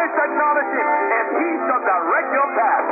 technology, and He shall direct your path.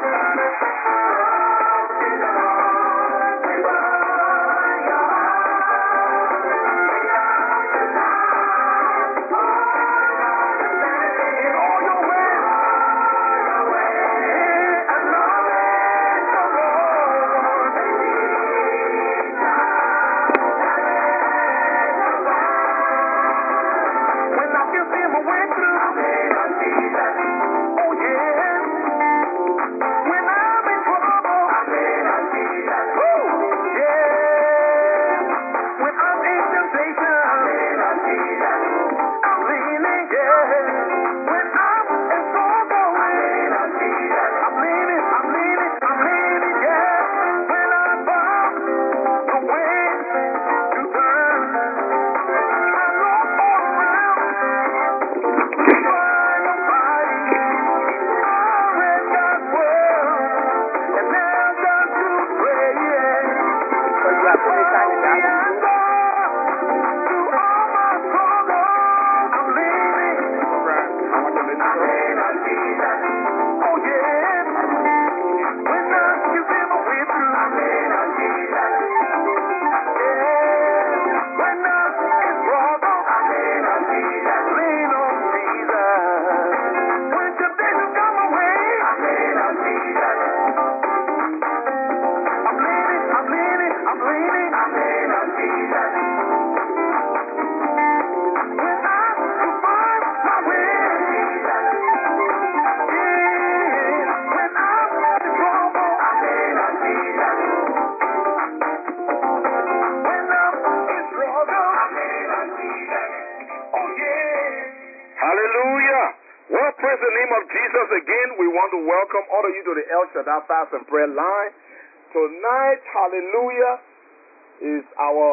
Welcome all of you to the El Shaddai Fast and Prayer Line. Tonight, hallelujah, is our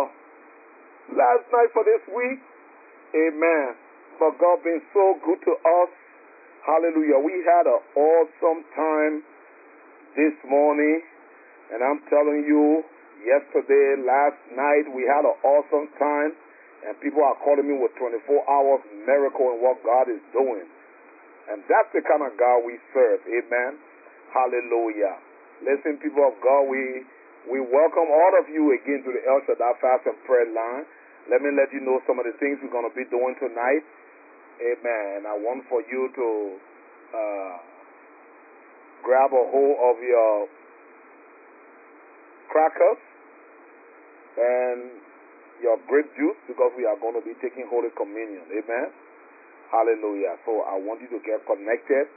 last night for this week. Amen. For God being so good to us. Hallelujah. We had an awesome time this morning. And I'm telling you, yesterday, last night, we had an awesome time. And people are calling me with 24 hours miracle in what God is doing. And that's the kind of God we serve. Amen. Hallelujah. Listen, people of God, we welcome all of you again to the El Shaddai Fast and Prayer Line. Let me let you know some of the things we're going to be doing tonight. Amen. I want for you to grab a hold of your crackers and your grape juice because we are going to be taking Holy Communion. Amen. Hallelujah. So I want you to get connected.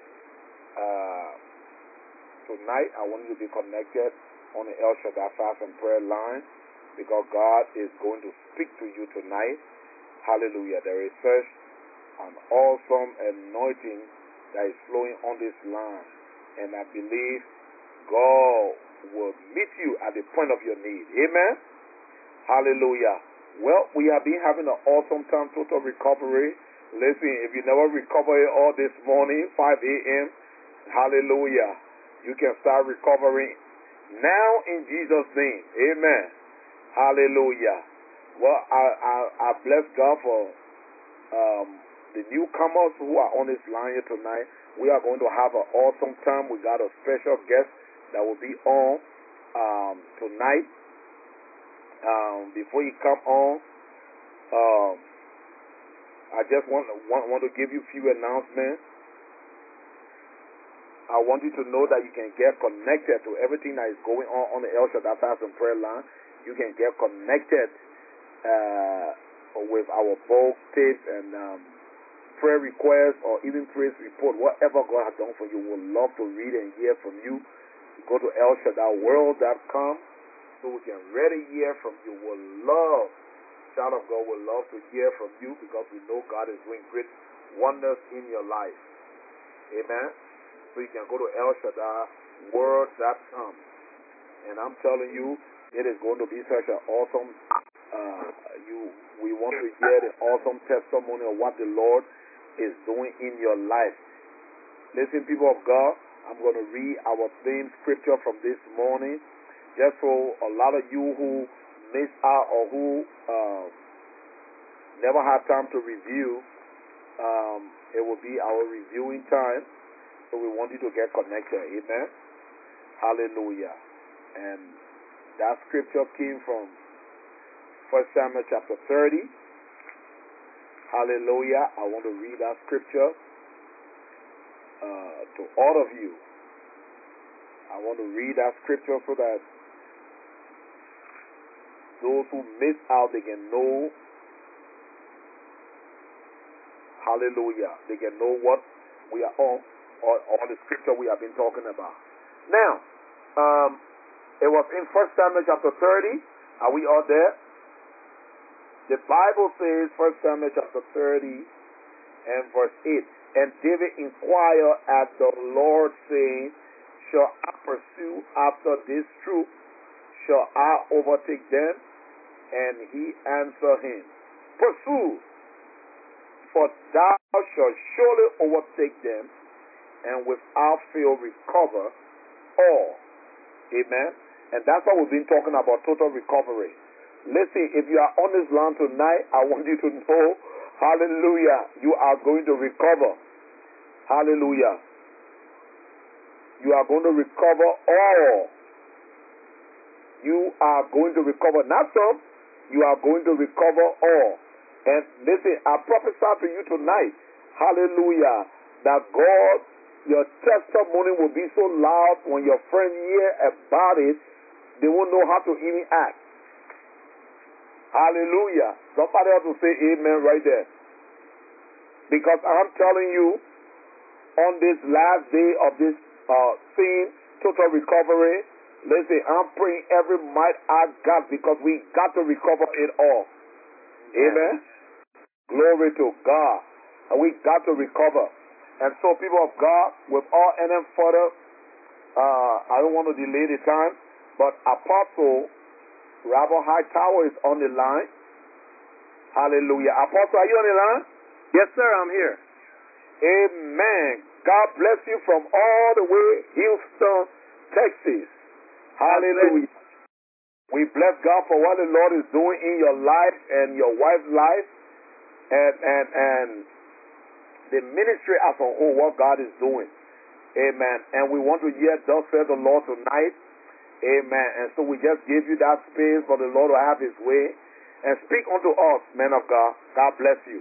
Tonight, I want you to be connected on the El Shaddai Fast and Prayer Line because God is going to speak to you tonight. Hallelujah. There is such an awesome anointing that is flowing on this line. And I believe God will meet you at the point of your need. Amen. Hallelujah. Well, we have been having an awesome time, total recovery. Listen, if you never recover it all this morning, 5 a.m., hallelujah, you can start recovering now in Jesus' name. Amen. Hallelujah. Well, I bless God for the newcomers who are on this line here tonight. We are going to have an awesome time. We got a special guest that will be on tonight. Before you come on, I just want to give you a few announcements. I want you to know that you can get connected to everything that is going on the El Shaddai Fast and Prayer Line. You can get connected with our bulk tapes and prayer requests or even praise report. Whatever God has done for you, we'll love to read and hear from you. Go to ElShaddaiWorld.com so we can really hear from you. We'll love, child of God, we'll love to hear from you because we know God is doing great wonders in your life. Amen. So you can go to ElShaddaiWorld.com. And I'm telling you, it is going to be such an awesome, we want to hear the awesome testimony of what the Lord is doing in your life. Listen, people of God, I'm going to read our theme scripture from this morning. Just so a lot of you who missed out or who never had time to review, It will be our reviewing time. So we want you to get connected. Amen. Hallelujah. And that scripture came from 1 Samuel chapter 30. Hallelujah. I want to read that scripture to all of you. I want to read that scripture so that those who miss out, they can know. Hallelujah. They can know what we are on, or the scripture we have been talking about. Now, it was in 1 Samuel chapter 30. Are we all there? The Bible says, 1 Samuel chapter 30 and verse 8, and David inquired at the Lord, saying, shall I pursue after this troop? Shall I overtake them? And he answered him, pursue, for thou shalt surely overtake them, and without fail recover all. Amen. And that's what we've been talking about, total recovery. Listen, if you are on this land tonight, I want you to know, hallelujah, you are going to recover. Hallelujah. You are going to recover all. You are going to recover not some, you are going to recover all. And listen, I prophesy to you tonight, hallelujah, that God, your testimony will be so loud when your friends hear about it, they won't know how to even act. Hallelujah. Somebody has to say amen right there. Because I'm telling you, on this last day of this scene, total recovery, listen, I'm praying every might I got, because we got to recover it all. Amen. Glory to God. And we got to recover. And so, people of God, with all any further, I don't want to delay the time, but Apostle Rabbi Hightower is on the line. Hallelujah. Apostle, are you on the line? Yes, sir, I'm here. Amen. God bless you from all the way Houston, Texas. Hallelujah. We bless God for what the Lord is doing in your life and your wife's life, and the ministry as a whole, what God is doing. Amen. And we want to hear thus said the Lord tonight. Amen. And so we just give you that space for the Lord to have his way. And speak unto us, men of God. God bless you.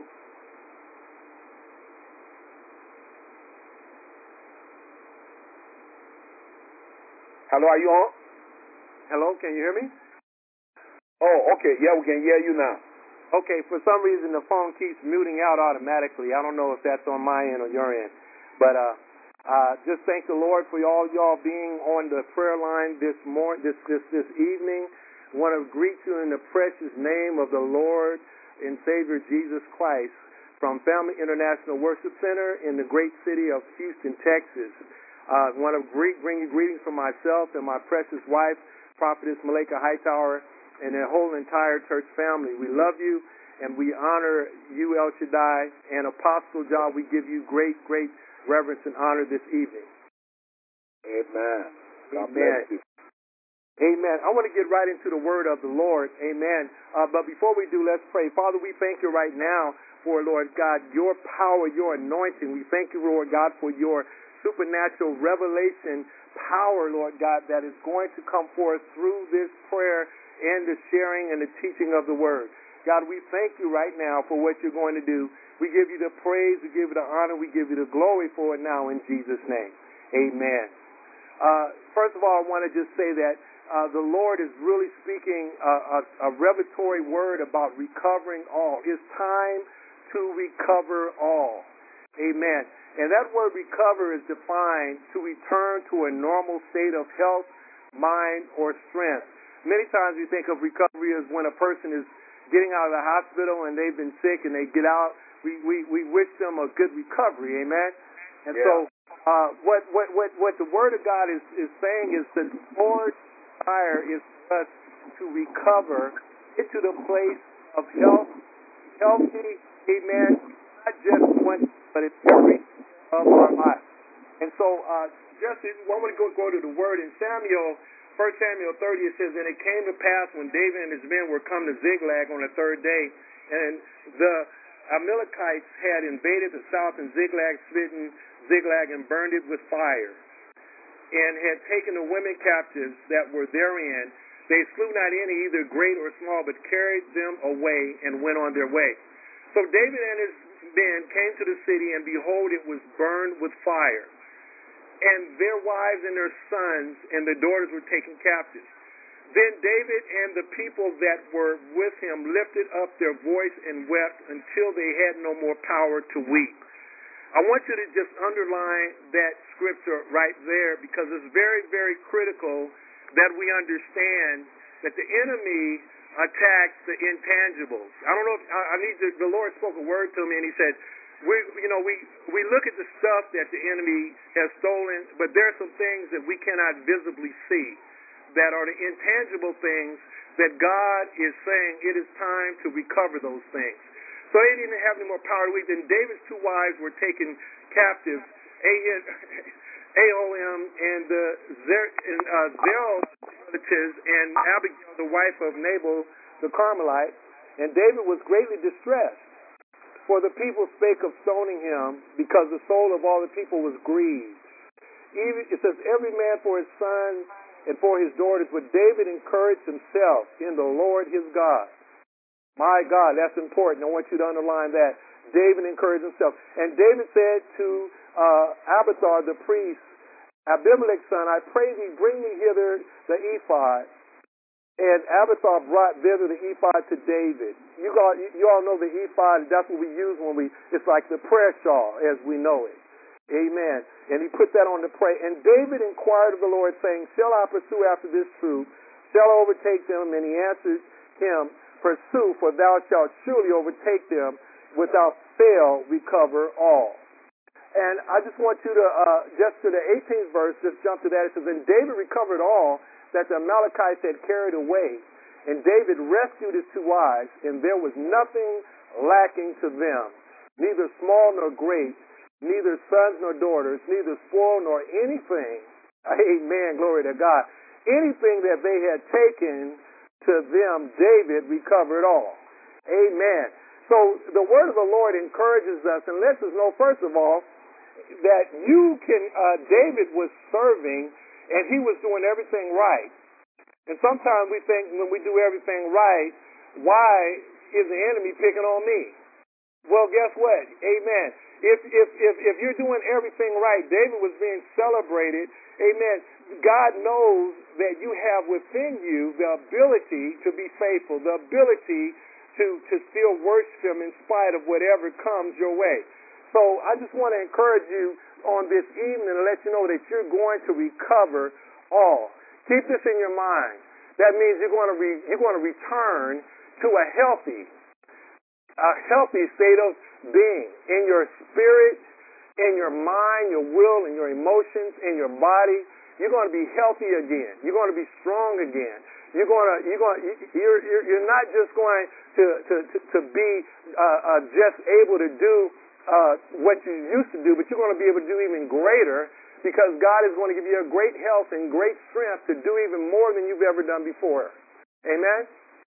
Hello, are you on? Hello, can you hear me? Oh, okay. Yeah, we can hear you now. Okay, for some reason the phone keeps muting out automatically. I don't know if that's on my end or your end. But just thank the Lord for all y'all being on the prayer line this evening. I want to greet you in the precious name of the Lord and Savior Jesus Christ from Family International Worship Center in the great city of Houston, Texas. I want to bring you greetings from myself and my precious wife, Prophetess Malika Hightower, and the whole entire church family. We love you, and we honor you, El Shaddai, and Apostle John. We give you great, great reverence and honor this evening. Amen. God Amen. bless you. Amen. I want to get right into the word of the Lord. Amen. But before we do, let's pray. Father, we thank you right now for, Lord God, your power, your anointing. We thank you, Lord God, for your supernatural revelation power, Lord God, that is going to come forth through this prayer and the sharing and the teaching of the word. God, we thank you right now for what you're going to do. We give you the praise, we give you the honor, we give you the glory for it now in Jesus' name. Amen. First of all, I want to just say that the Lord is really speaking a revelatory word about recovering all. It's time to recover all. Amen. And that word recover is defined to return to a normal state of health, mind, or strength. Many times we think of recovery as when a person is getting out of the hospital and they've been sick and they get out. We wish them a good recovery. Amen. And so what the Word of God is saying is that the Lord's desire is for us to recover, get to the place of healthy, amen, not just one, but in every of our lives. And so just I want to go to the Word in Samuel. 1 Samuel 30, it says, and it came to pass when David and his men were come to Ziklag on the third day, and the Amalekites had invaded the south and Ziklag, smitten Ziklag, and burned it with fire, and had taken the women captives that were therein. They slew not any, either great or small, but carried them away and went on their way. So David and his men came to the city, and behold, it was burned with fire. And their wives and their sons and their daughters were taken captive. Then David and the people that were with him lifted up their voice and wept until they had no more power to weep. I want you to just underline that scripture right there, because it's very, very critical that we understand that the enemy attacks the intangibles. I don't know if the Lord spoke a word to me, and he said, we look at the stuff that the enemy has stolen, but there are some things that we cannot visibly see that are the intangible things that God is saying it is time to recover those things. So they didn't have any more power to weep. Then David's two wives were taken captive, Aholam and Zel's relatives, and Abigail, the wife of Nabal the Carmelite. And David was greatly distressed, for the people spake of stoning him, because the soul of all the people was grieved. Even, it says, every man for his son and for his daughters, but David encouraged himself in the Lord his God. My God, that's important. I want you to underline that. David encouraged himself. And David said to Abiathar the priest, Abimelech's son, I pray thee, bring me hither the ephod. And Abiathar brought thither the ephod to David. You all know the ephod. That's what we use it's like the prayer shawl as we know it. Amen. And he put that on to pray. And David inquired of the Lord, saying, shall I pursue after this troop? Shall I overtake them? And he answered him, pursue, for thou shalt surely overtake them, without fail recover all. And I just want you to, just to the 18th verse, just jump to that. It says, and David recovered all that the Amalekites had carried away. And David rescued his two wives, and there was nothing lacking to them, neither small nor great, neither sons nor daughters, neither spoil nor anything. Amen, glory to God. Anything that they had taken to them, David recovered all. Amen. So the word of the Lord encourages us and lets us know, first of all, that David was serving and he was doing everything right. And sometimes we think when we do everything right, why is the enemy picking on me? Well, guess what? Amen. If you're doing everything right, David was being celebrated. Amen. God knows that you have within you the ability to be faithful, the ability to still worship him in spite of whatever comes your way. So I just want to encourage you on this evening to let you know that you're going to recover all. Keep this in your mind. That means you're going to return to a healthy state of being in your spirit, in your mind, your will, and your emotions, in your body. You're going to be healthy again. You're going to be strong again. You're not just going to be just able to do what you used to do, but you're going to be able to do even greater, because God is going to give you a great health and great strength to do even more than you've ever done before. Amen?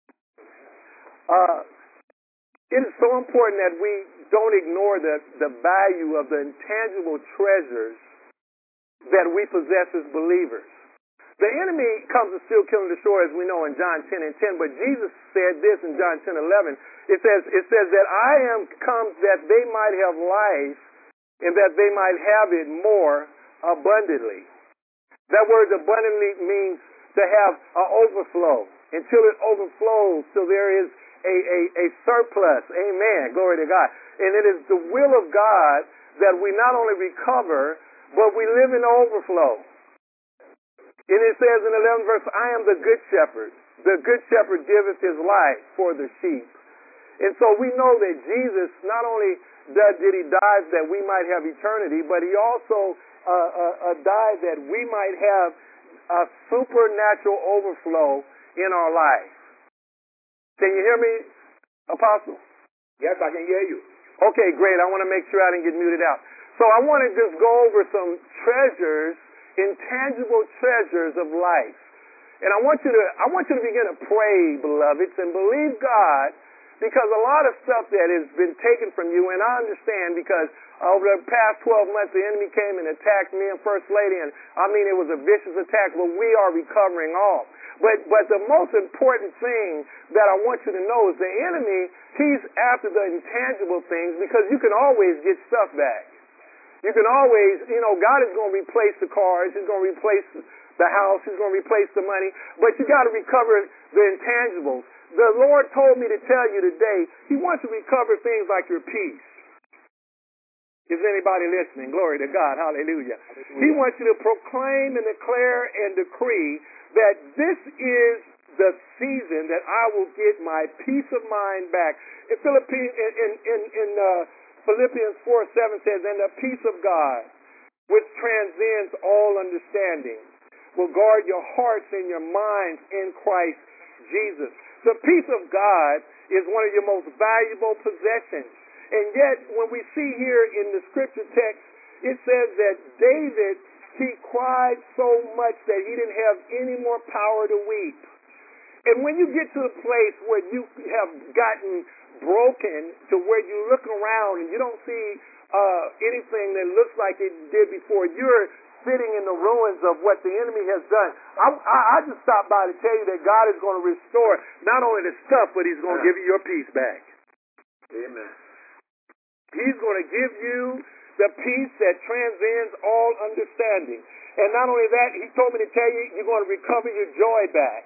It is so important that we don't ignore the value of the intangible treasures that we possess as believers. The enemy comes to steal, kill, and destroy, as we know in John 10:10, but Jesus said this in John 10:11. It says that I am come that they might have life and that they might have it more abundantly. That word abundantly means to have an overflow, until it overflows, till there is a surplus. Amen. Glory to God. And it is the will of God that we not only recover, but we live in overflow. And it says in the 11th verse, I am the good shepherd. The good shepherd giveth his life for the sheep. And so we know that Jesus, not only did he die that we might have eternity, but he also died that we might have a supernatural overflow in our life. Can you hear me, Apostle? Yes, I can hear you. Okay, great. I want to make sure I didn't get muted out. So I want to just go over some treasures, intangible treasures of life. And I want you to begin to pray, beloveds, and believe God because a lot of stuff that has been taken from you, and I understand because over the past 12 months, the enemy came and attacked me and First Lady, and I mean, it was a vicious attack, but we are recovering all. But the most important thing that I want you to know is the enemy, he's after the intangible things because you can always get stuff back. You can always, God is going to replace the cars, he's going to replace the house, he's going to replace the money, but you got to recover the intangibles. The Lord told me to tell you today, he wants to recover things like your peace. Is anybody listening? Glory to God. Hallelujah. He wants you to proclaim and declare and decree that this is the season that I will get my peace of mind back. In Philippians 4:7 says, and the peace of God, which transcends all understanding, will guard your hearts and your minds in Christ Jesus. The peace of God is one of your most valuable possessions. And yet, when we see here in the scripture text, it says that David, he cried so much that he didn't have any more power to weep. And when you get to the place where you have gotten broken to where you look around and you don't see anything that looks like it did before, you're sitting in the ruins of what the enemy has done. I just stopped by to tell you that God is going to restore not only the stuff, but he's going to give you your peace back. Amen. He's going to give you the peace that transcends all understanding. And not only that, he told me to tell you, you're going to recover your joy back.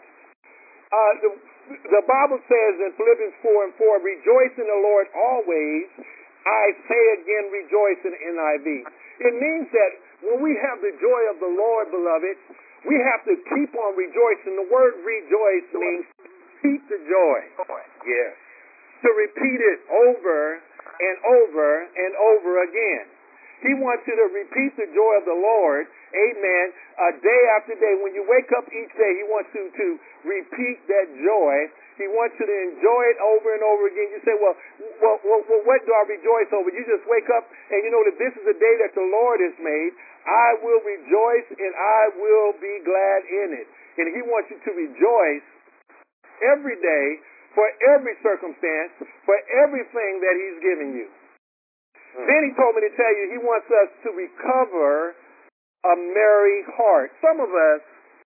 The Bible says in Philippians 4:4, rejoice in the Lord always. I say again, rejoice in NIV. It means that when we have the joy of the Lord, beloved, we have to keep on rejoicing. The word rejoice means repeat the joy. Yes. To repeat it over and over and over again. He wants you to repeat the joy of the Lord, amen, day after day. When you wake up each day, he wants you to repeat that joy. He wants you to enjoy it over and over again. You say, well, what do I rejoice over? You just wake up and you know that this is a day that the Lord has made. I will rejoice and I will be glad in it. And he wants you to rejoice every day for every circumstance, for everything that he's given you. Then he told me to tell you he wants us to recover a merry heart. Some of us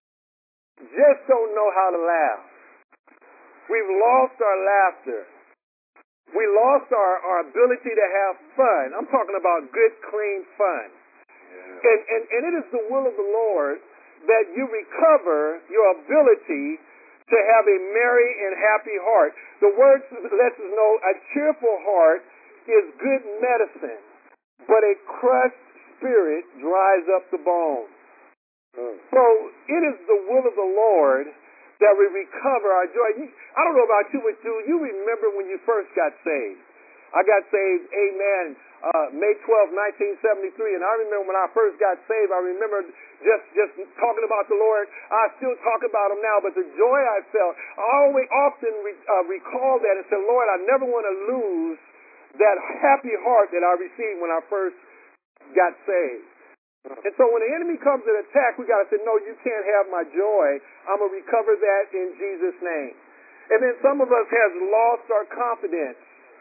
just don't know how to laugh. We've lost our laughter. We lost our ability to have fun. I'm talking about good, clean fun. Yeah. And it is the will of the Lord that you recover your ability to have a merry and happy heart. The word lets us know a cheerful heart is good medicine, but a crushed spirit dries up the bones. So it is the will of the Lord that we recover our joy. I don't know about you, but do you remember when you first got saved? I got saved, amen, May 12, 1973, and I remember when I first got saved, I remember just talking about the Lord. I still talk about him now, but the joy I felt, I always often recall that and say, Lord, I never want to lose that happy heart that I received when I first got saved. And so when the enemy comes to attack, we got to say, no, you can't have my joy. I'm going to recover that in Jesus' name. And then some of us has lost our confidence.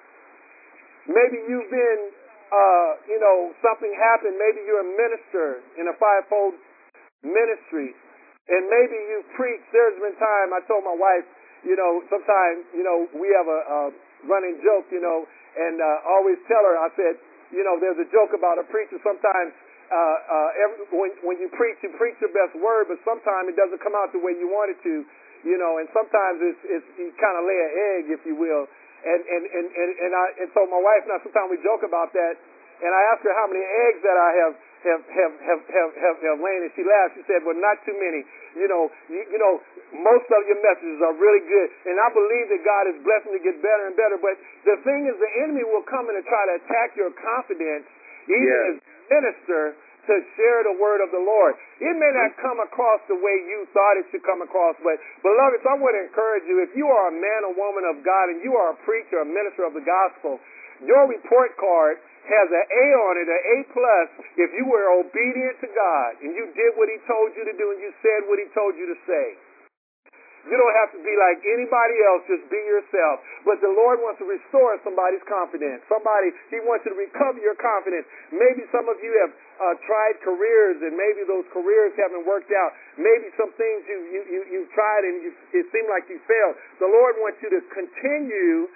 Maybe you've been, something happened. Maybe you're a minister in a fivefold ministry. And maybe you preach. There's been time, I told my wife, sometimes, we have a running joke, and always tell her, I said, there's a joke about a preacher. Sometimes when you preach your best word, but sometimes it doesn't come out the way you want it to, and sometimes it's you kind of lay an egg, if you will. And so my wife and I, sometimes we joke about that, and I asked her how many eggs that I have laid, and she laughed. She said, well, not too many. Most of your messages are really good, and I believe that God is blessing to get better and better. But the thing is, the enemy will come in and try to attack your confidence, even as minister, to share the word of the Lord. It may not come across the way you thought it should come across, but beloved, I want to encourage you, if you are a man or woman of God and you are a preacher, a minister of the gospel, your report card has an A on it, an A+, if you were obedient to God and you did what he told you to do and you said what he told you to say. You don't have to be like anybody else. Just be yourself. But the Lord wants to restore somebody's confidence. He wants you to recover your confidence. Maybe some of you have tried careers, and maybe those careers haven't worked out. Maybe some things you've tried and it seemed like you failed. The Lord wants you to continue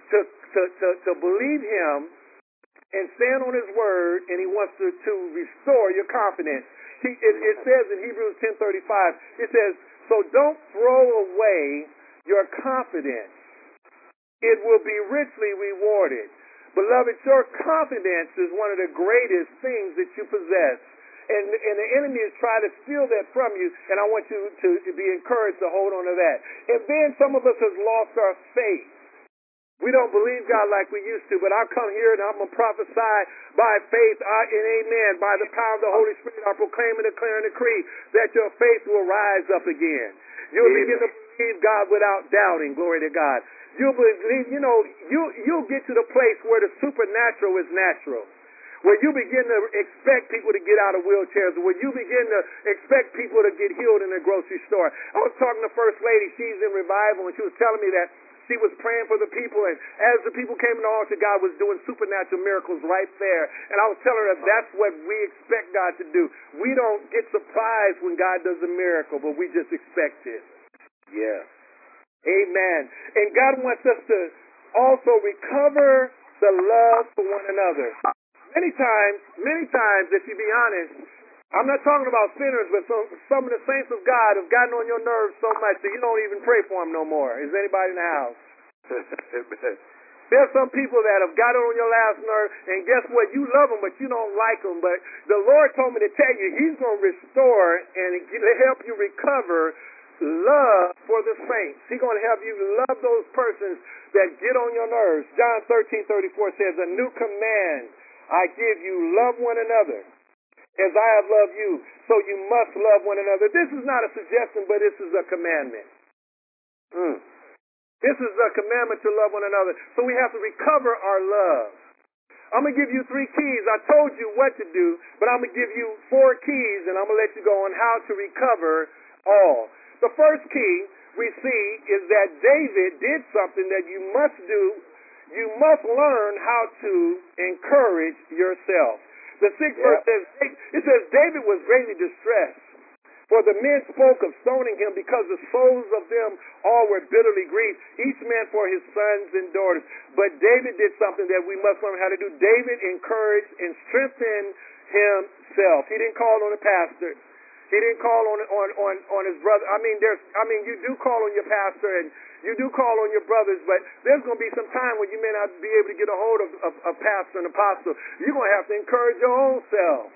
to believe Him and stand on His word, and He wants to restore your confidence. It says in Hebrews 10:35, it says, so don't throw away your confidence. It will be richly rewarded. Beloved, your confidence is one of the greatest things that you possess. And the enemy is trying to steal that from you, and I want you to be encouraged to hold on to that. And then some of us have lost our faith. We don't believe God like we used to, but I'll come here and I'm going to prophesy by faith and amen. By the power of the Holy Spirit, I proclaim and declare and decree that your faith will rise up again. You'll begin to believe God without doubting. Glory to God. You'll believe, you'll get to the place where the supernatural is natural. Where you begin to expect people to get out of wheelchairs, where you begin to expect people to get healed in the grocery store. I was talking to First Lady, she's in revival, and she was telling me that she was praying for the people, and as the people came to the altar, God was doing supernatural miracles right there. And I was telling her that's what we expect God to do. We don't get surprised when God does a miracle, but we just expect it. Yeah. Amen. And God wants us to also recover the love for one another. Many times, if you be honest, I'm not talking about sinners, but some of the saints of God have gotten on your nerves so much that you don't even pray for them no more. Is anybody in the house? There's some people that have gotten on your last nerve, and guess what? You love them, but you don't like them. But the Lord told me to tell you He's going to restore and help you recover love for the saints. He's going to help you love those persons that get on your nerves. John 13:34 says, a new command I give you, love one another as I have loved you, so you must love one another. This is not a suggestion, but this is a commandment. This is a commandment to love one another. So we have to recover our love. I'm going to give you 3 keys. I told you what to do, but I'm going to give you 4 keys, and I'm going to let you go on how to recover all. The first key we see is that David did something that you must do. You must learn how to encourage yourself. The 6th verse says, David was greatly distressed, for the men spoke of stoning him because the souls of them all were bitterly grieved, each man for his sons and daughters. But David did something that we must learn how to do. David encouraged and strengthened himself. He didn't call on the pastor. He didn't call on his brother. You do call on your pastor and you do call on your brothers, but there's going to be some time when you may not be able to get a hold of a pastor and apostle. You're going to have to encourage your own self.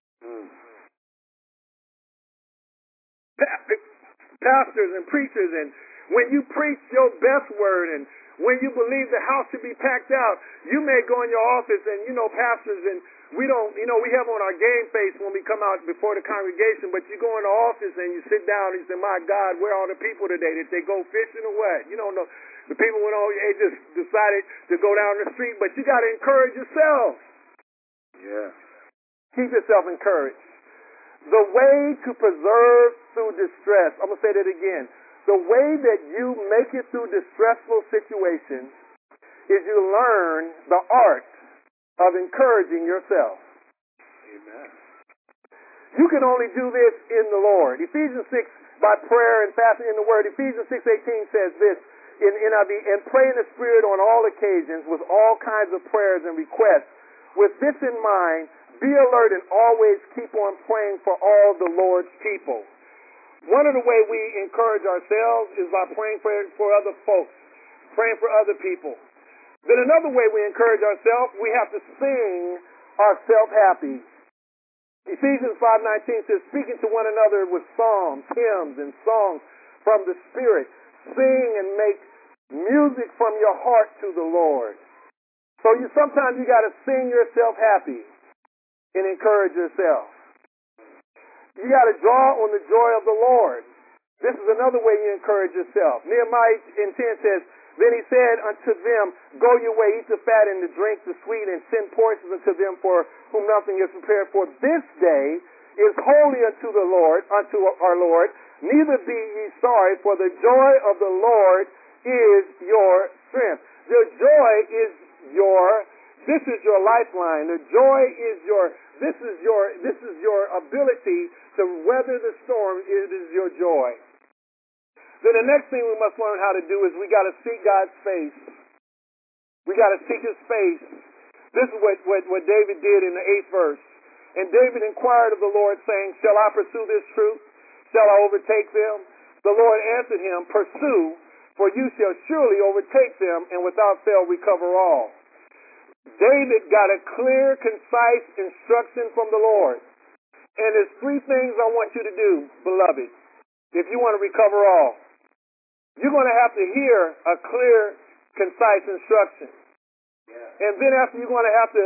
Pastors and preachers, and when you preach your best word and when you believe the house should be packed out, you may go in your office and, pastors, and we have on our game face when we come out before the congregation, but you go in the office and you sit down and you say, my God, where are the people today? Did they go fishing or what? You don't know. The people went on, they just decided to go down the street, but you got to encourage yourself. Yeah. Keep yourself encouraged. The way to preserve through distress, I'm going to say that again. The way that you make it through distressful situations is you learn the art of encouraging yourself. Amen. You can only do this in the Lord. Ephesians 6, by prayer and fasting in the Word. Ephesians 6:18 says this in NIV, and pray in the Spirit on all occasions with all kinds of prayers and requests. With this in mind, be alert and always keep on praying for all the Lord's people. One of the ways we encourage ourselves is by praying for other folks, praying for other people. Then another way we encourage ourselves, we have to sing ourselves happy. Ephesians 5:19 says, speaking to one another with psalms, hymns, and songs from the Spirit. Sing and make music from your heart to the Lord. So sometimes you got to sing yourself happy and encourage yourself. You got to draw on the joy of the Lord. This is another way you encourage yourself. Nehemiah 10 says, then he said unto them, go your way, eat the fat and the drink the sweet, and send portions unto them for whom nothing is prepared. For this day is holy unto the Lord, unto our Lord. Neither be ye sorry, for the joy of the Lord is your strength. The joy is this is your lifeline. The joy is this is your ability to weather the storm. It is your joy. Then the next thing we must learn how to do is we got to seek God's face. We got to seek His face. This is what David did in the 8th verse. And David inquired of the Lord, saying, shall I pursue this troop? Shall I overtake them? The Lord answered him, pursue, for you shall surely overtake them, and without fail recover all. David got a clear, concise instruction from the Lord. And there's 3 things I want you to do, beloved, if you want to recover all. You're going to have to hear a clear, concise instruction. And then after you're going to have to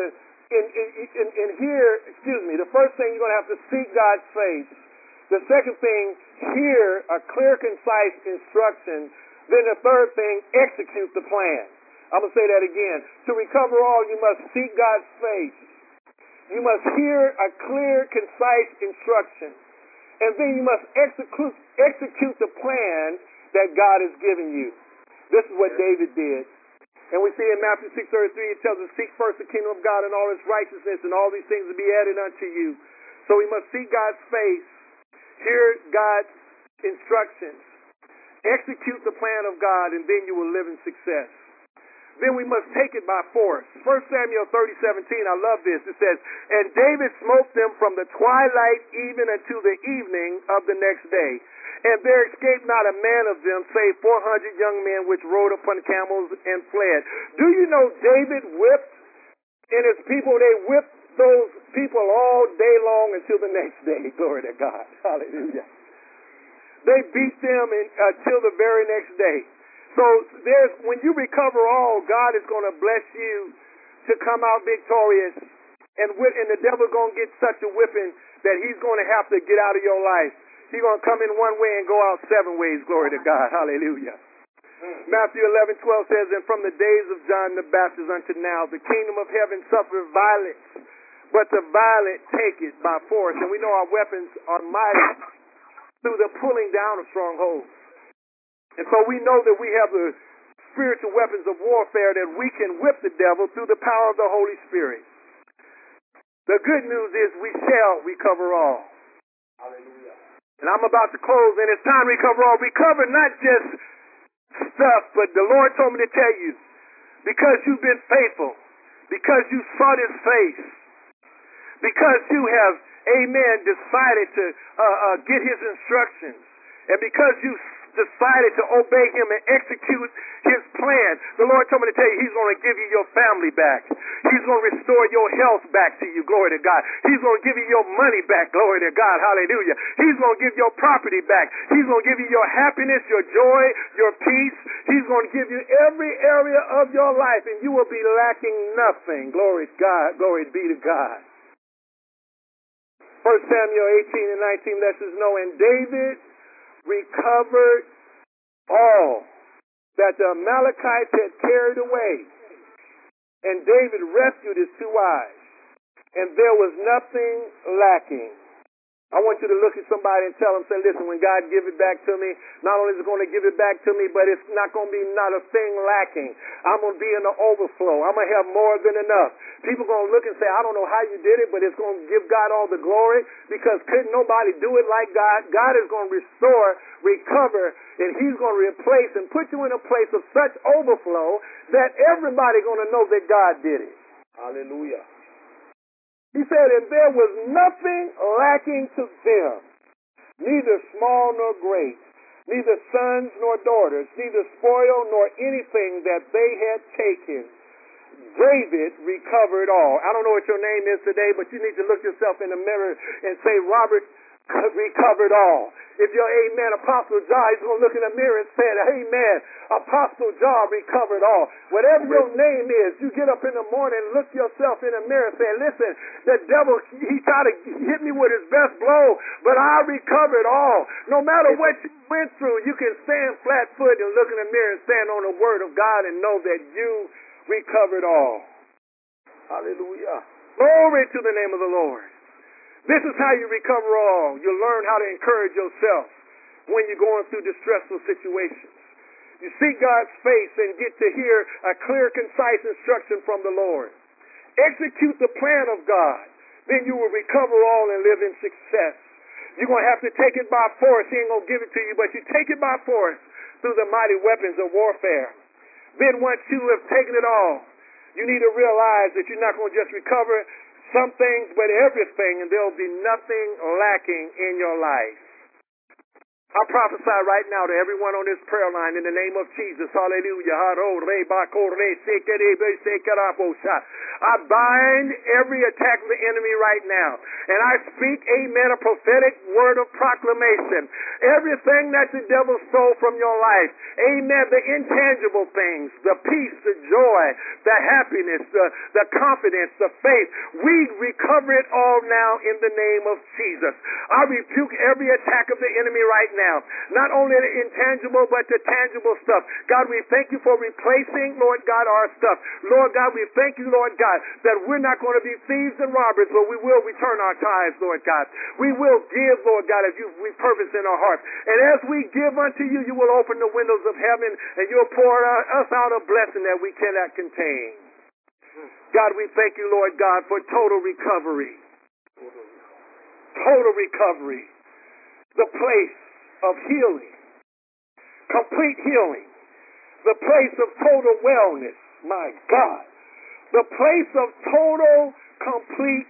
the first thing you're going to have to seek God's face. The second thing, hear a clear, concise instruction. Then the third thing, execute the plan. I'm going to say that again. To recover all, you must seek God's face. You must hear a clear, concise instruction. And then you must execute the plan that God has given you. This is what David did. And we see in Matthew 6:33, it tells us, seek first the kingdom of God and all His righteousness, and all these things will be added unto you. So we must seek God's face, hear God's instructions, execute the plan of God, and then you will live in success. Then we must take it by force. 1 Samuel 30:17, I love this. It says, and David smote them from the twilight even unto the evening of the next day. And there escaped not a man of them, save 400 young men which rode upon camels and fled. Do you know David whipped, and his people, they whipped those people all day long until the next day. Glory to God. Hallelujah. They beat them until the very next day. So when you recover all, God is going to bless you to come out victorious. And the devil's going to get such a whipping that he's going to have to get out of your life. He's going to come in one way and go out 7 ways. Glory to God. Hallelujah. Matthew 11:12 says, and from the days of John the Baptist unto now, the kingdom of heaven suffereth violence, but the violent take it by force. And we know our weapons are mighty through the pulling down of strongholds. And so we know that we have the spiritual weapons of warfare that we can whip the devil through the power of the Holy Spirit. The good news is we shall recover all. Hallelujah. And I'm about to close, and it's time to recover all. Recover not just stuff, but the Lord told me to tell you, because you've been faithful, because you sought His face, because you have, decided to get His instructions, and because you decided to obey Him and execute His plan, the Lord told me to tell you He's going to give you your family back. He's going to restore your health back to you, glory to God. He's going to give you your money back, glory to God, hallelujah. He's going to give your property back. He's going to give you your happiness, your joy, your peace. He's going to give you every area of your life, and you will be lacking nothing. Glory to God, glory be to God. 1 Samuel 18 and 19 lets us know, and David recovered all that the Amalekites had carried away. And David rescued his 2 wives, and there was nothing lacking. I want you to look at somebody and tell them, say, listen, when God give it back to me, not only is He going to give it back to me, but it's not going to be not a thing lacking. I'm going to be in the overflow. I'm going to have more than enough. People are going to look and say, I don't know how you did it, but it's going to give God all the glory, because couldn't nobody do it like God. God is going to restore, recover, and He's going to replace and put you in a place of such overflow that everybody's going to know that God did it. Hallelujah. He said, and there was nothing lacking to them, neither small nor great, neither sons nor daughters, neither spoil nor anything that they had taken. David recovered all. I don't know what your name is today, but you need to look yourself in the mirror and say, Robert recovered all. If you're Apostle John, he's going to look in the mirror and say, amen, Apostle John recovered all. Whatever your name is, you get up in the morning and look yourself in the mirror and say, listen, the devil, he tried to hit me with his best blow, but I recovered all. No matter what you went through, you can stand flat-footed and look in the mirror and stand on the word of God and know that you recovered all. Hallelujah. Glory to the name of the Lord. This is how you recover all. You learn how to encourage yourself when you're going through distressful situations. You see God's face and get to hear a clear, concise instruction from the Lord. Execute the plan of God. Then you will recover all and live in success. You're going to have to take it by force. He ain't going to give it to you, but you take it by force through the mighty weapons of warfare. Then once you have taken it all, you need to realize that you're not going to just recover some things, but everything, and there will be nothing lacking in your life. I prophesy right now to everyone on this prayer line in the name of Jesus. Hallelujah. I bind every attack of the enemy right now. And I speak, amen, a prophetic word of proclamation. Everything that the devil stole from your life, amen, the intangible things, the peace, the joy, the happiness, the confidence, the faith, we recover it all now in the name of Jesus. I rebuke every attack of the enemy right now. Not only the intangible, but the tangible stuff. God, we thank you for replacing, Lord God, our stuff. Lord God, we thank you, Lord God, that we're not going to be thieves and robbers, but we will return our tithes, Lord God. We will give, Lord God, as we purpose in our heart. And as we give unto you, you will open the windows of heaven, and you'll pour us out a blessing that we cannot contain. God, we thank you, Lord God, for total recovery. Total recovery. The place of healing, complete healing, the place of total wellness, my God, the place of total, complete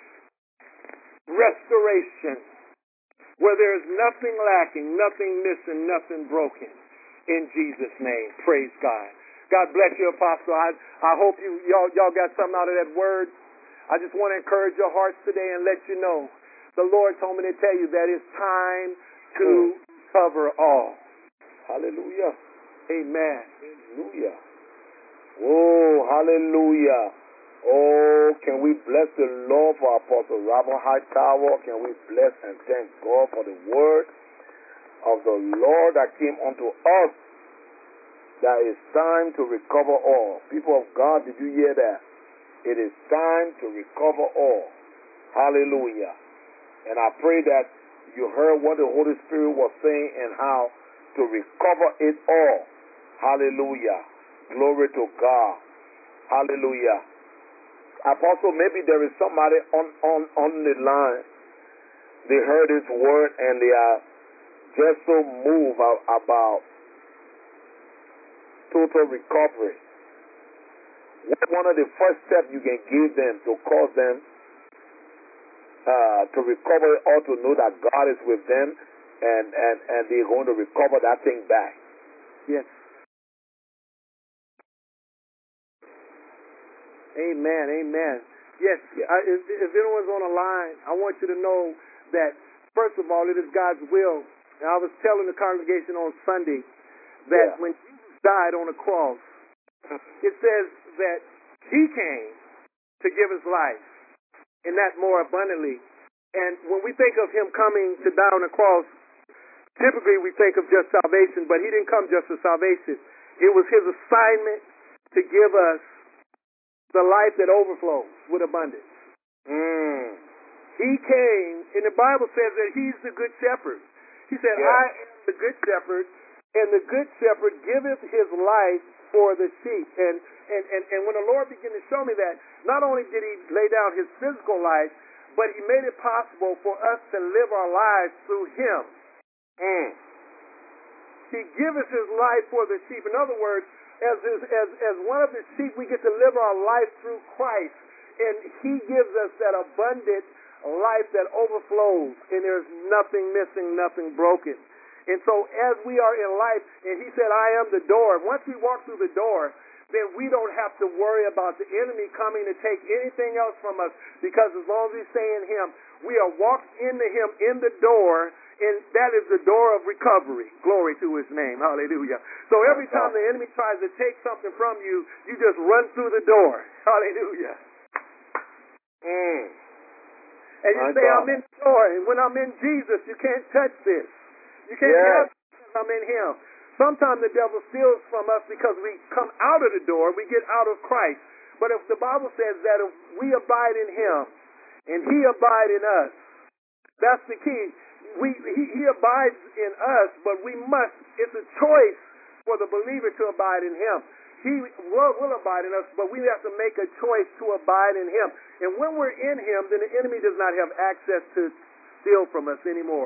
restoration, where there is nothing lacking, nothing missing, nothing broken, in Jesus' name. Praise God. God bless you, Apostle. I hope y'all got something out of that word. I just want to encourage your hearts today and let you know the Lord told me to tell you that it's time to cover all. Hallelujah. Amen. Hallelujah. Oh, hallelujah. Oh, can we bless the Lord for Apostle Robert Hightower? Can we bless and thank God for the word of the Lord that came unto us, that it's time to recover all. People of God, did you hear that? It is time to recover all. Hallelujah. And I pray that you heard what the Holy Spirit was saying and how to recover it all. Hallelujah. Glory to God. Hallelujah. Apostle, maybe there is somebody on the line. They heard this word and they are just so moved about total recovery. What's one of the first steps you can give them to cause them to recover or to know that God is with them and they're going to recover that thing back? Yes. Amen. Amen. Yes. If anyone's on the line, I want you to know that, first of all, it is God's will. And I was telling the congregation on Sunday that when Jesus died on the cross, it says that he came to give his life, and that more abundantly. And when we think of him coming to die on the cross, typically we think of just salvation, but he didn't come just for salvation. It was his assignment to give us the life that overflows with abundance. He came, and the Bible says that he's the good shepherd. He said, I am the good shepherd, and the good shepherd giveth his life for the sheep. And when the Lord began to show me that, not only did he lay down his physical life, but he made it possible for us to live our lives through him. He giveth his life for the sheep. In other words, as one of the sheep, we get to live our life through Christ, and he gives us that abundant life that overflows, and there's nothing missing, nothing broken. And so as we are in life, and he said, I am the door. Once we walk through the door, then we don't have to worry about the enemy coming to take anything else from us, because as long as we stay in him, we are walked into him in the door, and that is the door of recovery. Glory to his name. Hallelujah. So every time the enemy tries to take something from you, you just run through the door. Hallelujah. And you say, I'm in the door, and when I'm in Jesus, you can't touch this. You can't have it because I'm in him. Sometimes the devil steals from us because we come out of the door, we get out of Christ. But if the Bible says that if we abide in him and he abide in us, That's the key. He abides in us, but it's a choice for the believer to abide in him. He will abide in us, but we have to make a choice to abide in him. And when we're in him, then the enemy does not have access to steal from us anymore.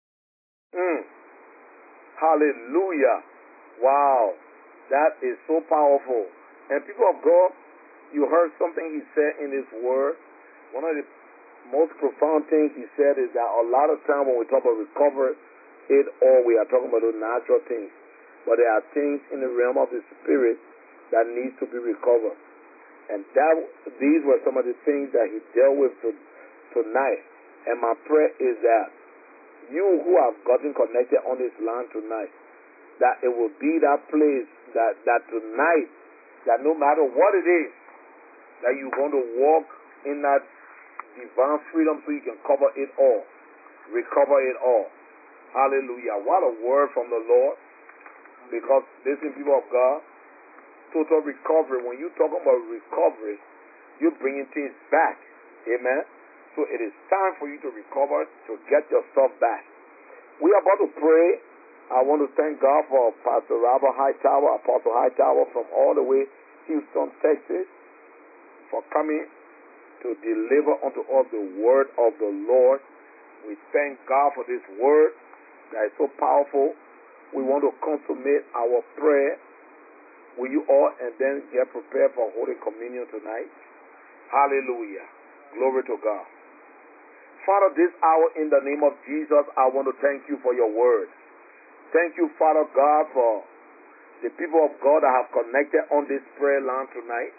Hallelujah. Wow. That is so powerful. And people of God, you heard something he said in his word. One of the most profound things he said is that a lot of time when we talk about recover it all, we are talking about those natural things. But there are things in the realm of the spirit that needs to be recovered. And these were some of the things that he dealt with tonight. And my prayer is that you who have gotten connected on this line tonight, that it will be that place that tonight, that no matter what it is, that you're going to walk in that divine freedom so you can cover it all, recover it all. Hallelujah. What a word from the Lord. Because listen, people of God, total recovery. When you talk about recovery, you're bringing things back. Amen. So it is time for you to recover, to get your stuff back. We are about to pray. I want to thank God for Pastor Robert Hightower, Apostle Hightower from all the way Houston, Texas, for coming to deliver unto us the word of the Lord. We thank God for this word that is so powerful. We want to consummate our prayer. Will you all and then get prepared for Holy Communion tonight? Hallelujah. Glory to God. Father, this hour in the name of Jesus, I want to thank you for your word. Thank you, Father God, for the people of God that have connected on this prayer line tonight.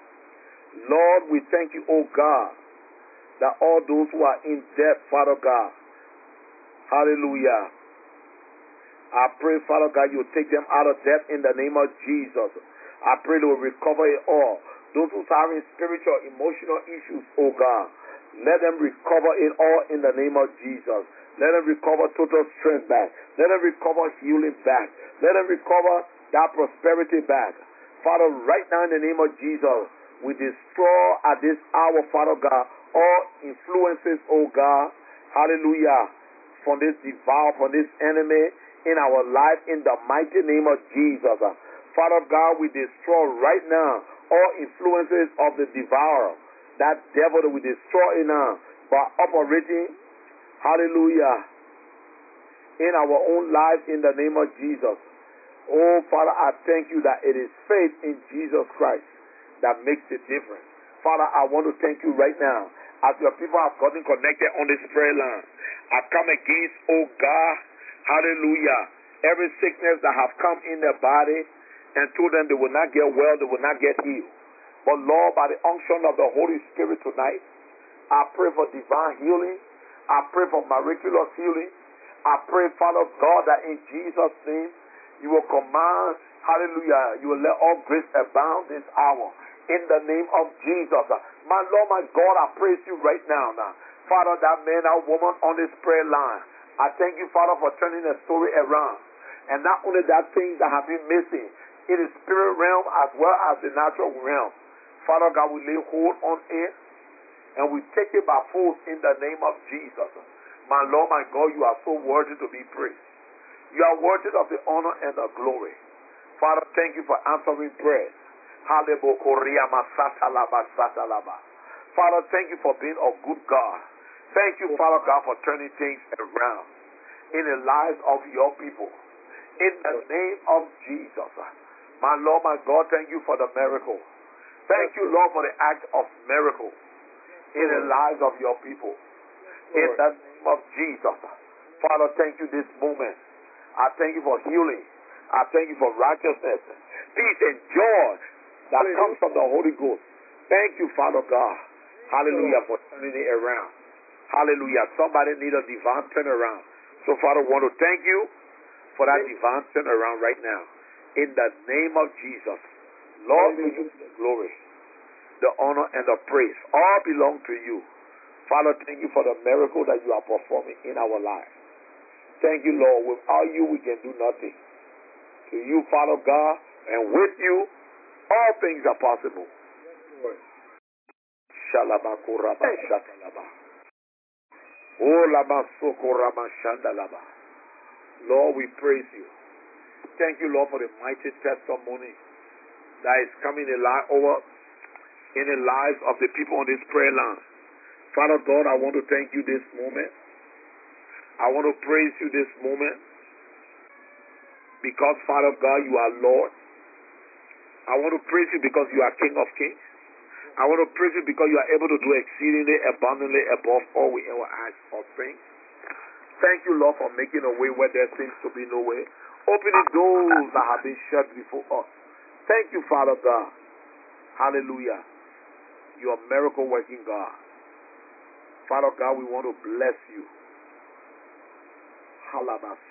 Lord, we thank you, oh God, that all those who are in debt, Father God, hallelujah, I pray, Father God, you take them out of debt in the name of Jesus. I pray they will recover it all. Those who are having spiritual, emotional issues, oh God, let them recover it all in the name of Jesus. Let them recover total strength back. Let them recover healing back. Let them recover that prosperity back. Father, right now in the name of Jesus, we destroy at this hour, Father God, all influences, oh God, hallelujah, from this devour, from this enemy in our life in the mighty name of Jesus. Father God, we destroy right now all influences of the devourer, that devil that we destroy now by operating, hallelujah, in our own life in the name of Jesus. Oh, Father, I thank you that it is faith in Jesus Christ that makes the difference. Father, I want to thank you right now as your people have gotten connected on this prayer line. I come against, oh God, hallelujah, every sickness that have come in their body and told them they will not get well, they will not get healed. But Lord, by the unction of the Holy Spirit tonight, I pray for divine healing. I pray for miraculous healing. I pray, Father God, that in Jesus' name, you will command, hallelujah, you will let all grace abound this hour. In the name of Jesus. My Lord, my God, I praise you right now. Father, that man, that woman on this prayer line, I thank you, Father, for turning the story around. And not only that, things that have been missing in the spirit realm as well as the natural realm. Father God, we lay hold on it and we take it by force in the name of Jesus. My Lord, my God, you are so worthy to be praised. You are worthy of the honor and the glory. Father, thank you for answering prayers. Father, thank you for being a good God. Thank you, Father God, for turning things around in the lives of your people. In the name of Jesus. My Lord, my God, thank you for the miracle. Thank you, Lord, for the act of miracle in the lives of your people. In the name of Jesus. Father, thank you this moment. I thank you for healing. I thank you for righteousness, peace, and joy that comes from the Holy Ghost. Thank you, Father God. Hallelujah, for turning it around. Hallelujah. Somebody need a divine turnaround. So, Father, I want to thank you for that divine turnaround right now. In the name of Jesus. Lord, we give you the glory, the honor, and the praise. All belong to you. Father, thank you for the miracle that you are performing in our lives. Thank you, Lord. Without you, we can do nothing. To you, Father God, and with you, all things are possible. Oh, Lama Soko Rama Shanda Lama. Lord, we praise you. Thank you, Lord, for the mighty testimony that is coming over in the lives of the people on this prayer line. Father God, I want to thank you this moment. I want to praise you this moment because, Father God, you are Lord. I want to praise you because you are King of Kings. I want to praise you because you are able to do exceedingly abundantly above all we ever ask or think. Thank you, Lord, for making a way where there seems to be no way. Opening doors that have been shut before us. Thank you, Father God. Hallelujah. You are miracle working God. Father God, we want to bless you. For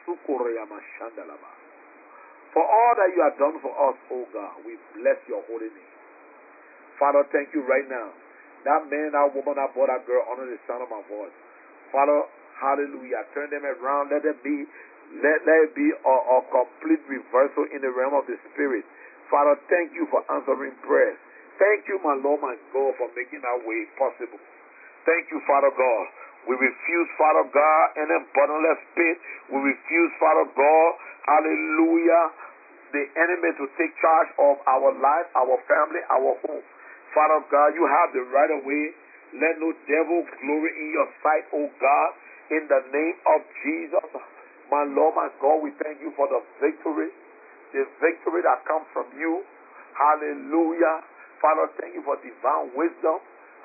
all that you have done for us, oh God, we bless your holy name. Father, thank you right now. That man, that woman, that boy, that girl under the sound of my voice. Father, hallelujah. Turn them around. Let it be a complete reversal in the realm of the spirit. Father, thank you for answering prayers. Thank you, my Lord, my God, for making our way possible. Thank you, Father God. We refuse, Father God, any bottomless pit. We refuse, Father God, hallelujah, the enemy to take charge of our life, our family, our home. Father God, you have the right of way. Let no devil glory in your sight, oh God, in the name of Jesus. My Lord, my God, we thank you for the victory that comes from you. Hallelujah. Father, thank you for divine wisdom.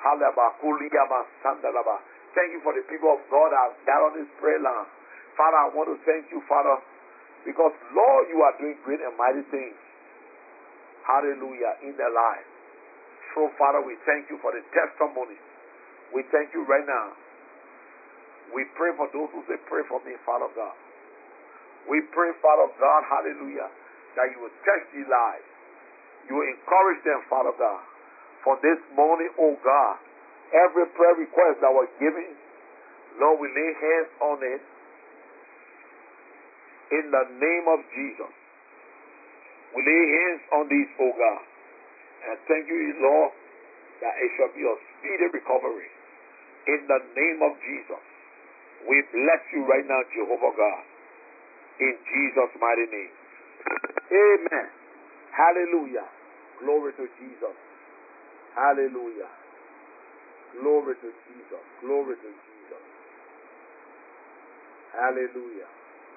Thank you for the people of God that have gathered on this prayer line. Father, I want to thank you, Father, because, Lord, you are doing great and mighty things. Hallelujah, in their lives. So, Father, we thank you for the testimony. We thank you right now. We pray for those who say, pray for me, Father God. We pray, Father God, hallelujah, that you will touch their lives. You will encourage them, Father God. For this morning, oh God, every prayer request that was given, Lord, we lay hands on it in the name of Jesus. We lay hands on these, oh God. And thank you, Lord, that it shall be a speedy recovery. In the name of Jesus. We bless you right now, Jehovah God. In Jesus' mighty name. Amen. Hallelujah. Glory to Jesus. Hallelujah. Glory to Jesus. Glory to Jesus. Hallelujah.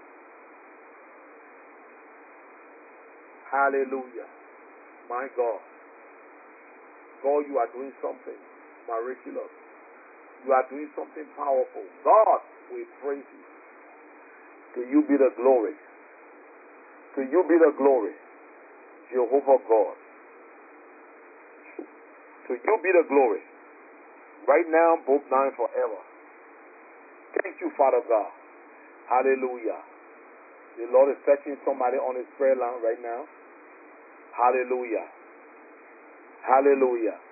Hallelujah. My God. God, you are doing something miraculous. You are doing something powerful. God, we praise you. To you be the glory. To you be the glory. Jehovah God. To you be the glory. Right now, both now and forever. Thank you, Father God. Hallelujah. The Lord is touching somebody on his prayer line right now. Hallelujah. Hallelujah.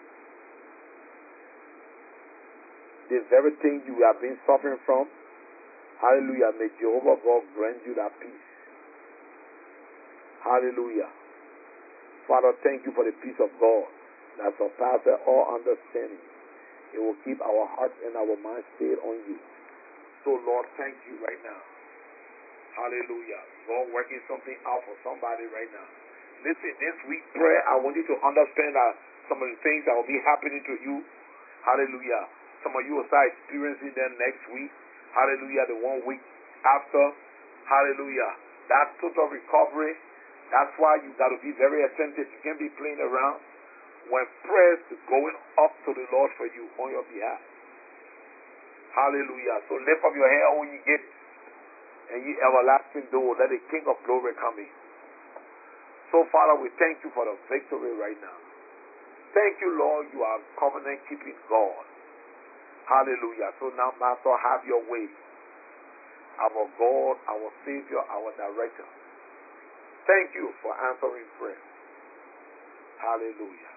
The very thing you have been suffering from, hallelujah, may Jehovah God grant you that peace. Hallelujah. Father, thank you for the peace of God that surpasses all understanding. It will keep our hearts and our minds stayed on you. So, Lord, thank you right now. Hallelujah. God working something out for somebody right now. Listen, this week prayer, I want you to understand that some of the things that will be happening to you, hallelujah, some of you will start experiencing them next week. Hallelujah, the 1 week after. Hallelujah. That total recovery, that's why you got to be very attentive. You can't be playing around when prayers is going up to the Lord for you on your behalf. Hallelujah. So lift up your head, O ye gates, and ye everlasting doors. Let the King of glory come in. So, Father, we thank you for the victory right now. Thank you, Lord, you are covenant-keeping God. Hallelujah. So now, Master, have your way. Our God, our Savior, our Director. Thank you for answering prayer. Hallelujah.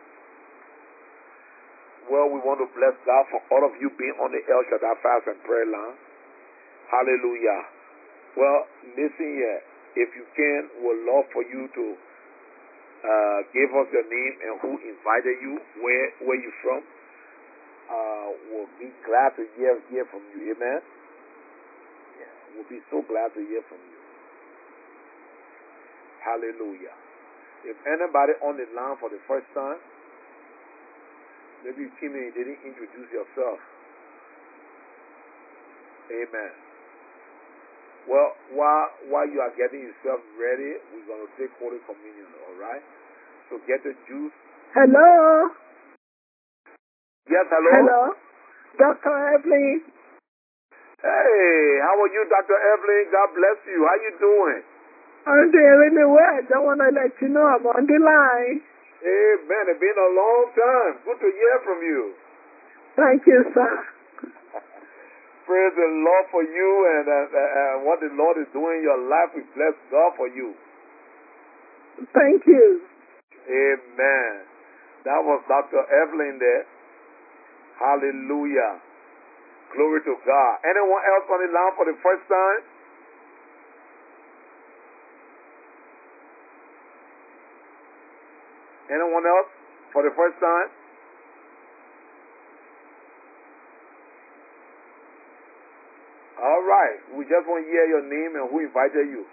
Well, we want to bless God for all of you being on the El Shaddai Fast and Prayer line. Hallelujah. Well, listen here. If you can, we'd love for you to give us your name and who invited you, where you from. will be glad to hear from you. Amen. Yeah, we'll be so glad to hear from you. Hallelujah. If anybody on the line for the first time, maybe you came in and didn't introduce yourself. Amen. Well, while you are getting yourself ready, we're going to take Holy Communion, all right? So get the juice. Hello. Yes, hello? Hello. Dr. Evelyn. Hey, how are you, Dr. Evelyn? God bless you. How you doing? I'm doing really well. I just want to let you know I'm on the line. Amen. It's been a long time. Good to hear from you. Thank you, sir. Praise the Lord for you and what the Lord is doing in your life. We bless God for you. Thank you. Amen. That was Dr. Evelyn there. Hallelujah. Glory to God. Anyone else on the line for the first time? Anyone else for the first time? All right. We just want to hear your name and who invited you.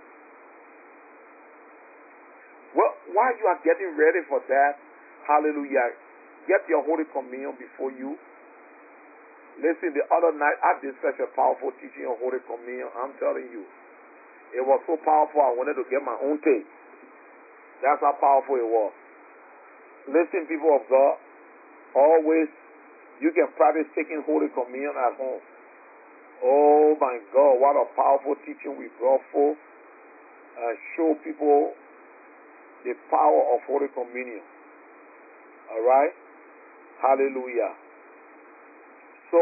Well, while you are getting ready for that, hallelujah, get your Holy Communion before you. Listen, the other night I did such a powerful teaching on Holy Communion. I'm telling you, it was so powerful I wanted to get my own tape. That's how powerful it was. Listen, people of God, always you can practice taking Holy Communion at home. Oh my God, what a powerful teaching we brought forth. Show people the power of Holy Communion. All right? Hallelujah. So,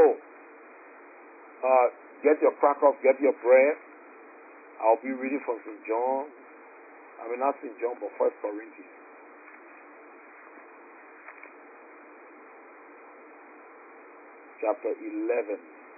get your crackers, get your bread. I'll be reading from St. John. Not St. John, but 1 Corinthians. Chapter 11.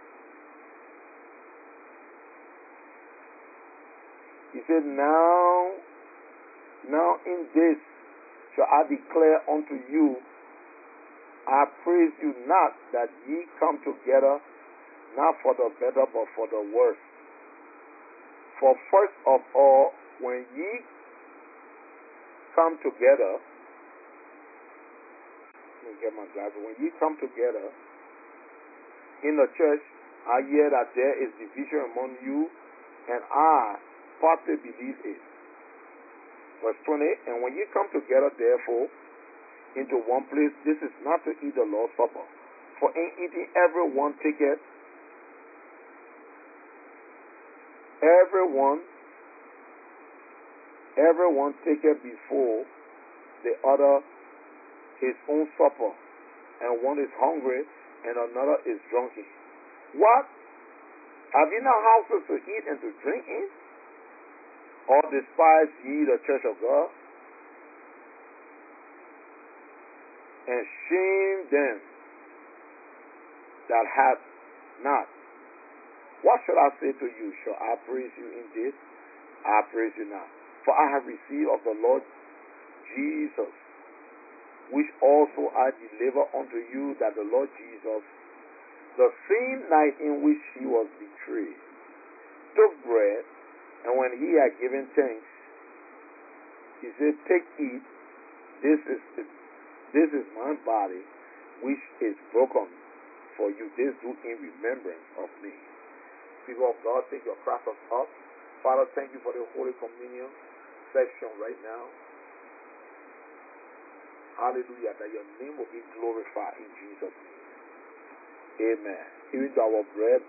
He said, Now in this shall I declare unto you, I praise you not that ye come together, not for the better, but for the worse. For first of all, when ye come together, let me get my glasses. When ye come together in the church, I hear that there is division among you, and I partly believe it. Verse 20, and when ye come together, therefore, into one place, this is not to eat the Lord's Supper. For in eating everyone taketh before the other his own supper, and one is hungry, and another is drunken. What? Have ye not houses to eat and to drink in? Or despise ye the church of God? And shame them that have not. What shall I say to you? Shall I praise you in this? I praise you not. For I have received of the Lord Jesus, which also I deliver unto you, that the Lord Jesus, the same night in which he was betrayed, took bread, and when he had given thanks, he said, Take, eat, this is my body, which is broken for you. This do in remembrance of me. People of God, take your crackers up. Father, thank you for the Holy Communion section right now. Hallelujah, that your name will be glorified in Jesus' name. Amen. Even to our bread,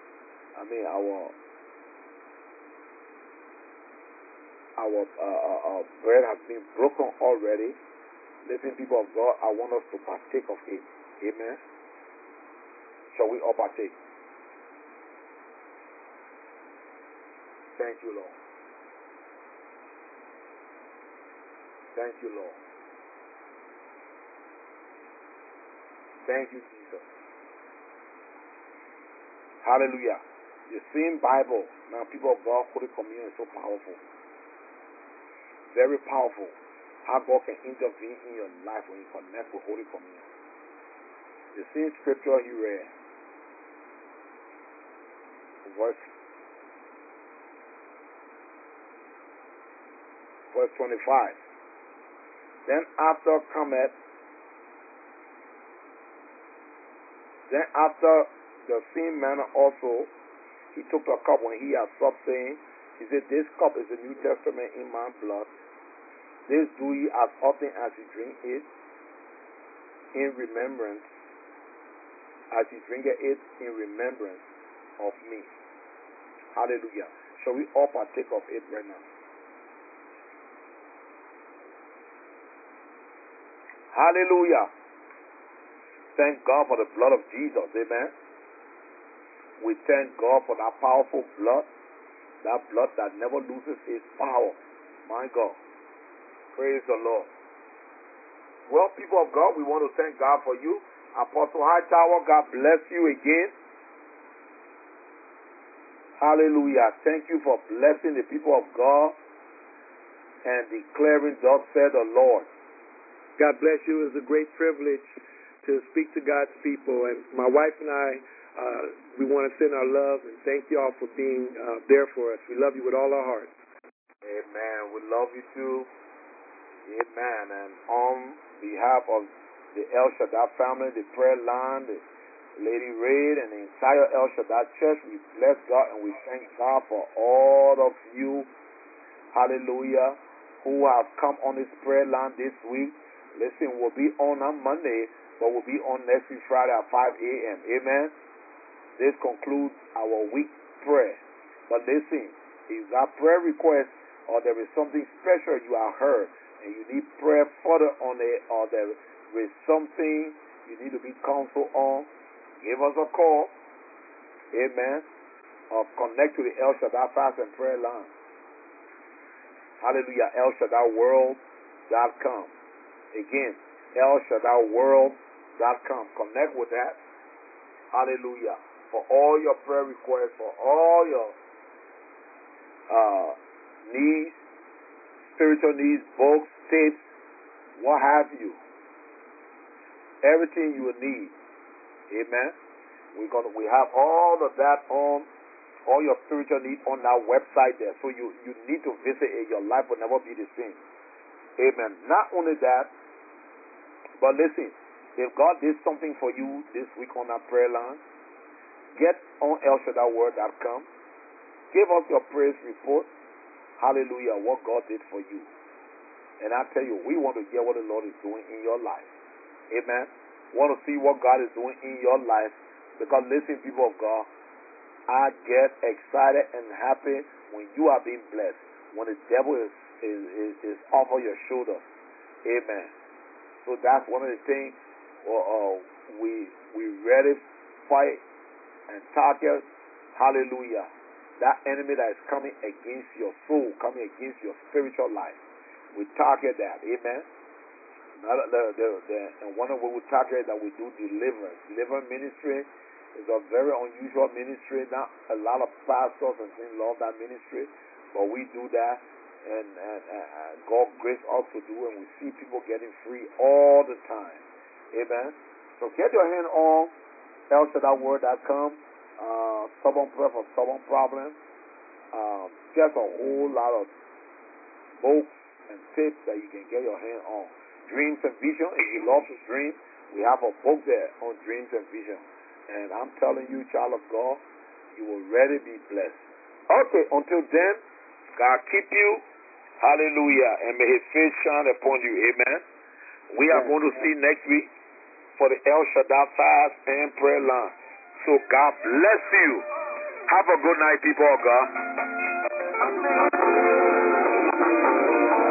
our bread has been broken already. Listen, people of God, I want us to partake of it. Amen. Shall we all partake? Thank you, Lord. Thank you, Lord. Thank you, Jesus. Hallelujah. The same Bible. Now, people of God, Holy Communion is so powerful. Very powerful. How God can intervene in your life when you connect with Holy Communion. The same scripture he read. Verse 25. Then after the same manner also, he took the cup when he had supped, saying, he said, this cup is the New Testament in my blood. This do ye as often as you drink it in remembrance, as you drink it in remembrance of me. Hallelujah. Shall we all partake of it right now? Hallelujah. Thank God for the blood of Jesus. Amen. We thank God for that powerful blood. That blood that never loses its power. My God. Praise the Lord. Well, people of God, we want to thank God for you. Apostle Hightower, God bless you again. Hallelujah. Thank you for blessing the people of God and declaring, thus said the Lord. God bless you. It's a great privilege to speak to God's people. And my wife and I, we want to send our love and thank you all for being there for us. We love you with all our hearts. Amen. We love you too. Amen. And on behalf of the El Shaddai family, the prayer line, the Lady Raid, and the entire El Shaddai Church, we bless God and we thank God for all of you, hallelujah, who have come on this prayer line this week. Listen, we'll be on Monday, but we'll be on next week Friday at 5 a.m. Amen. This concludes our week prayer. But listen, if you got prayer requests or there is something special you have heard and you need prayer further on it, or there is something you need to be counseled on, give us a call. Amen. Or connect to the El Shaddai Fast and Prayer line. Hallelujah. ElShaddaiWorld.com. Again, ElShaddaiWorld.com. Connect with that. Hallelujah. For all your prayer requests, for all your needs, spiritual needs, books, tapes, what have you. Everything you will need. Amen. We have all of that on, all your spiritual needs on our website there. So you need to visit it. Your life will never be the same. Amen. Not only that, but listen, if God did something for you this week on our prayer line, get on ElShaddaiWorld.com. Give us your praise report. Hallelujah, what God did for you. And I tell you, we want to hear what the Lord is doing in your life. Amen. Want to see what God is doing in your life. Because listen, people of God, I get excited and happy when you are being blessed. When the devil is off of your shoulders. Amen. So that's one of the things we really fight and target. Hallelujah. That enemy that is coming against your soul, coming against your spiritual life. We target that. Amen. And one of what we target that we do deliverance. Deliverance ministry is a very unusual ministry. Not a lot of pastors and things love that ministry, but we do that, and God grace us to do, and we see people getting free all the time. Amen. So get your hand on ElShaddaiWorld.com. Stubborn prayer for stubborn problems. Just a whole lot of books and tips that you can get your hand on. Dreams and vision. If you love to dream, we have a book there on dreams and vision. And I'm telling you, child of God, you will really be blessed. Okay, until then, God keep you. Hallelujah. And may his face shine upon you. Amen. We are going to see next week for the El Shaddai Fast and Prayer line. So God bless you. Have a good night, people of God.